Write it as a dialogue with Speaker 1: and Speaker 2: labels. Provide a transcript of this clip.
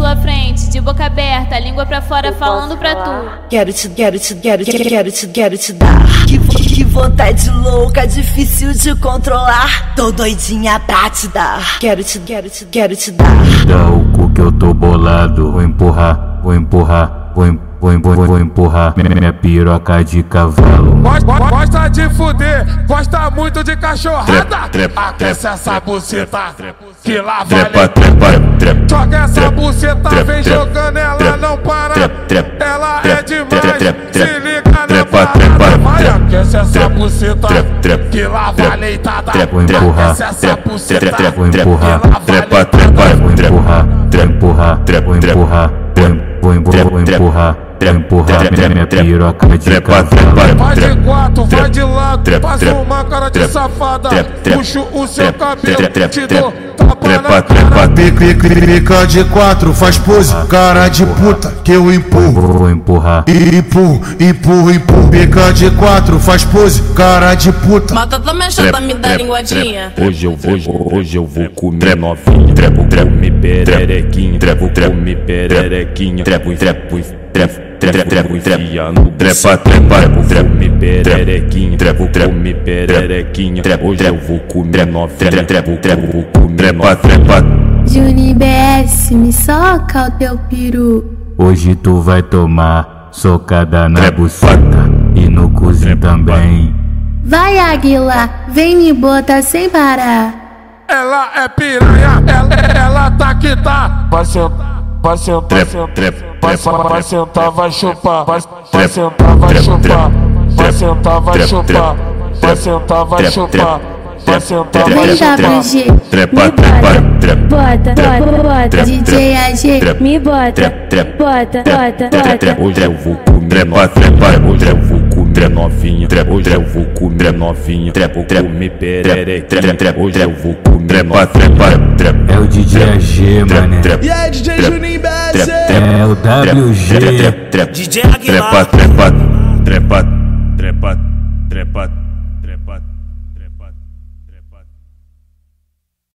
Speaker 1: sua frente, de boca aberta, língua pra fora falando pra tu.
Speaker 2: Quero te dar. Que vontade louca, difícil de controlar. Tô doidinha pra te dar. Quero te dar.
Speaker 3: Dá o cu que eu tô bolado. Vou empurrar. Vou empurrar minha piroca de cavalo.
Speaker 4: Gosta de fuder, gosta muito de cachorrada. Aquece essa buceta, que lá vai. Joga essa buceta, vem jogando, ela não para. Ela é demais, se liga na parada. Vai, aquece essa buceta, que lá vai leitada.
Speaker 3: Vou empurrar,
Speaker 4: essa buceta,
Speaker 3: vou empurrar, minha piroca de cavalo.
Speaker 4: Vai de quatro, vai de lado, faz uma cara de safada. Puxo o seu cabelo, te dou tapa na cara.
Speaker 5: Pica de quatro, faz pose, cara de puta, que eu empurro.
Speaker 3: Vou empurrar.
Speaker 5: Empurro. Pica de quatro, faz pose, cara de puta.
Speaker 6: Mata tua mexota, me dá linguadinha.
Speaker 7: Hoje eu vou comer novinho. Trepo, me pererequinha. Trepo, me pererequinha. Trepo, enfia no trepa, me pererequinha. Trepo, me pererequinha. Hoje eu vou comer novinha. Trepo, vou comer novinha.
Speaker 8: Juni BS, me soca o teu peru.
Speaker 3: Hoje tu vai tomar socada na buceta e no cozinho também.
Speaker 8: Vai, Águila, vem me botar sem parar.
Speaker 4: Ela é piranha, ela tá que tá. Vai sentar, vai sentar, vai chupar. Vai sentar, vai chupar. Vai sentar, vai chupar. Vai sentar, vai chupar. Vai sentar, vai chupar.
Speaker 8: Bota, DJ AG, me bota.
Speaker 7: Hoje eu vou comer novinha. Hoje eu vou comer novinha. Trepo, me pererequinha. Hoje eu vou comer novinha.
Speaker 3: É o DJ AG, mané.
Speaker 2: E aí, DJ Juninho BS?
Speaker 3: É o WG.
Speaker 2: DJ Aguilar.